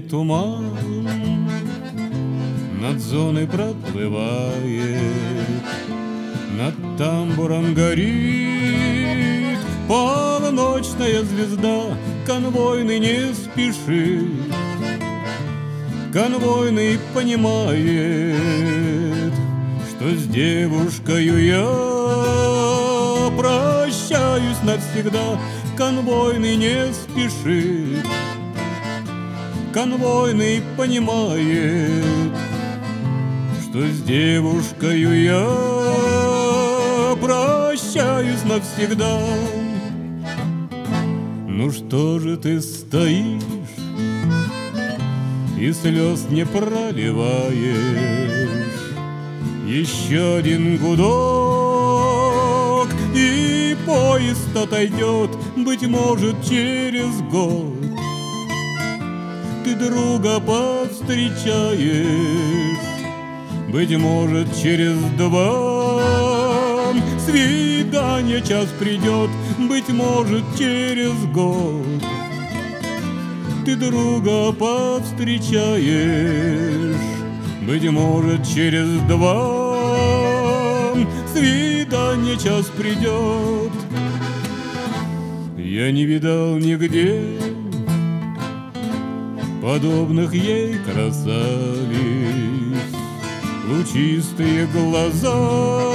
туман над зоной проплывает, над тамбуром горит полночная звезда. Конвойный не спешит, конвойный понимает, что с девушкою я прощаюсь навсегда. Конвойный не спешит, конвойный понимает, что с девушкою я прощаюсь навсегда. Ну что же ты стоишь и слез не проливаешь? Еще один гудок, и поезд отойдет, быть может, через год. Ты друга повстречаешь, быть может, через два. Свидание час придет, быть может, через год. Ты друга повстречаешь, быть может, через два. Свидание час придет. Я не видал нигде подобных ей красавиц. Лучистые глаза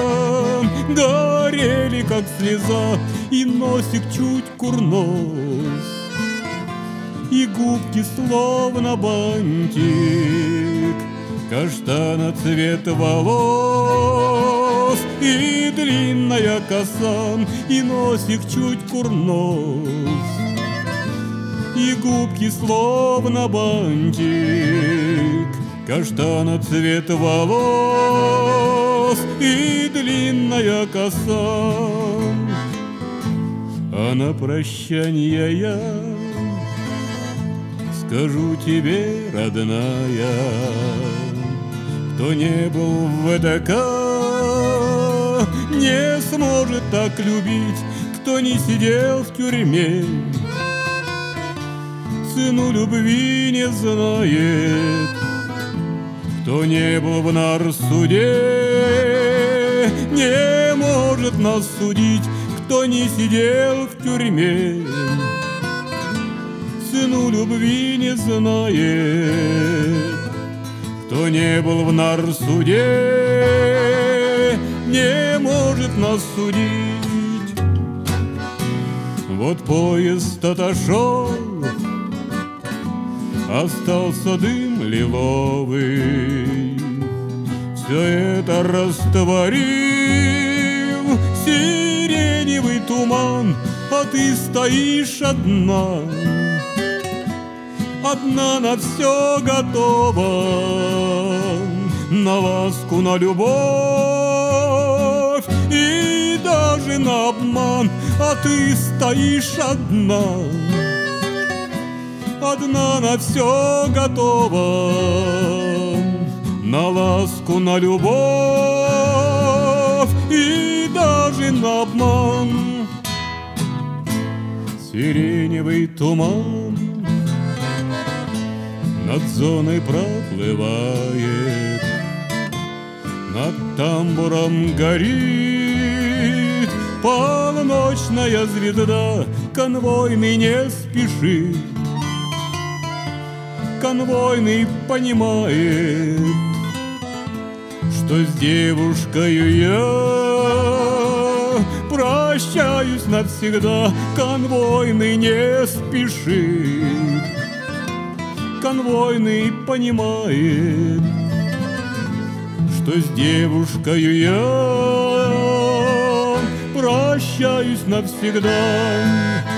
горели, как слеза, и носик чуть курнос, и губки словно бантик, каштана цвет волос, и длинная коса, и носик чуть курнос, и губки словно бантик, каштана цвет волос, и длинная коса. А на прощанье я скажу тебе, родная, кто не был в ВДК, не сможет так любить, кто не сидел в тюрьме, цену любви не знает. Кто не был в нарсуде, не может нас судить, кто не сидел в тюрьме, цену любви не знает. Кто не был в нарсуде, не может нас судить. Вот поезд отошел, остался дым лиловый, все это растворил сиреневый туман, а ты стоишь одна, одна на все готова, на ласку, на любовь и даже на обман, а ты стоишь одна, одна на все готова, на ласку, на любовь и даже на обман. Сиреневый туман над зоной проплывает, над тамбуром горит полночная звезда. Конвойный не спешит, конвойный понимает, что с девушкою я прощаюсь навсегда. Конвойный не спешит, конвойный понимает, что с девушкою я прощаюсь навсегда.